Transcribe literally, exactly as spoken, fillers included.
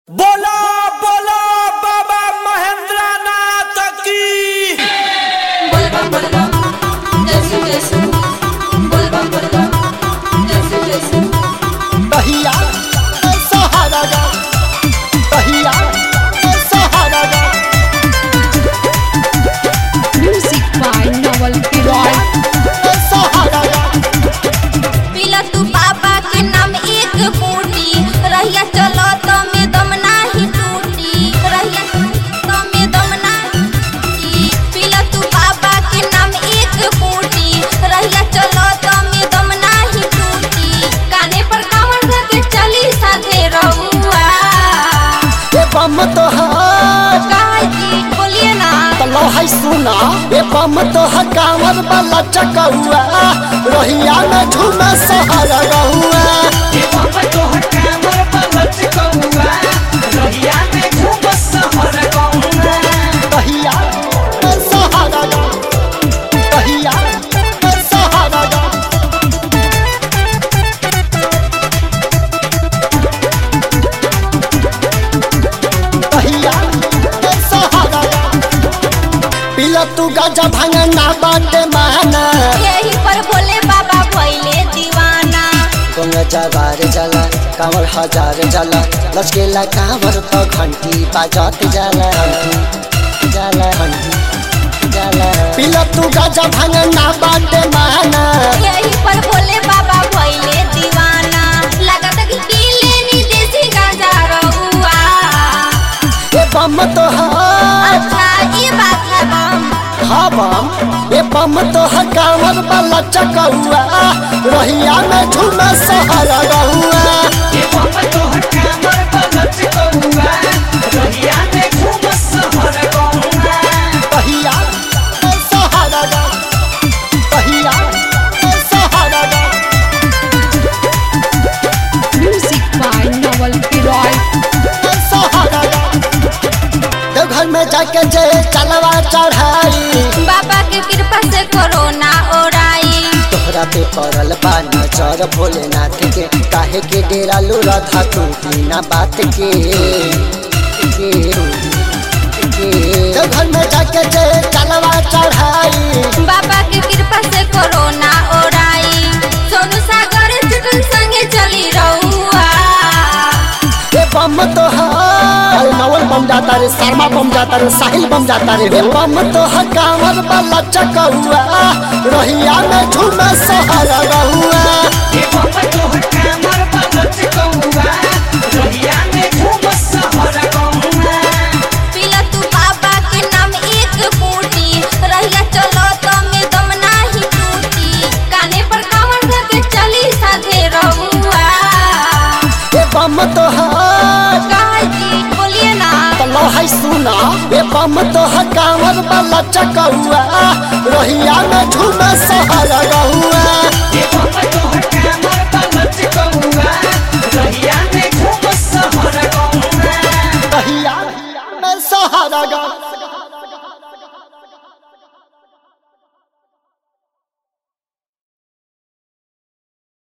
बोला बोला बाबा महेंद्र नाथ की। बोलबम बोलबम जैसे जैसे बोलबम बोलबम जैसे जैसे कहिया सहारा गा कहिया सहारा गा म्यूजिक बाय नवल किरॉय। सहारा गा पिला तू बाबा के नाम एक बूटी रहिया चलो तो में दम नाही टूटी रहिया तो में दम नाही टूटी पिला तू बाबा के नाम एक बूटी रहिया चलो तो में दम नाही टूटी काने पर कांवर धर के चली साथे रहुआ ए बम तो है काहे जी बोलिए ना तलो है सुना ए बम तो है कांवर वाला चकहुआ रोहिया में झूमे सहारा रहुआ कहिया सहारा गा कहिया सहारा गा कहिया सहारा गा पिला तू गाजा भांगना बाटे माना यही पर भोले बाबा भइले दीवाना गंगा जवार जला कांवर हजार जला लचकेला कांवर तो घंटी बाजत जला घंटी जला घंटी जला पिला तू गाजा भांगना बाटे माना यही पर भोले बाबा भइले दीवाना लागत कि पी लेनी देसी गांजा रहुआ ए बम तो है अच्छा ये बात है बम हाँ बम ए बम तो है कांवर वाला चकहुआ रोहिया में झूमे सहारा रहुआ कहिया सहारा गा कहिया सहारा गा म्यूजिक बाय नवल किरॉय। सहारा गा तो घर में जाके जे चलवा चढ़ाई बाबा के कृपा से कोरोना ओराई तोहरा पे पड़ल बा नजर भोलेनाथ के काहे के डेरा लो रथा तू बिना बात के के के तो घर में जाके जे चलवा चढ़ाई बाबा के कृपा से कोरोना ओराई सोनू सागर चुटुल संगे चली रहुआ ए बम तो है अरे नवल बम जाता रे शर्मा बम जाता रे साहिल बम जाता रे ए बम तो है कांवर वाला चकहुआ रोहिया में झूमे सहारा रहुआ पिला तू बाबा के नाम एक बूटी रहिया चलो तो में दम नाही टूटी काने पर कांवर धर के चली साथे रहुआ ए बम तो है काहे जी बोलिए ना तलो है सुना ए बम तो है कांवर वाला चकहुआ रोहिया में झूमे सहारा रहुआ कहिया सहारा गा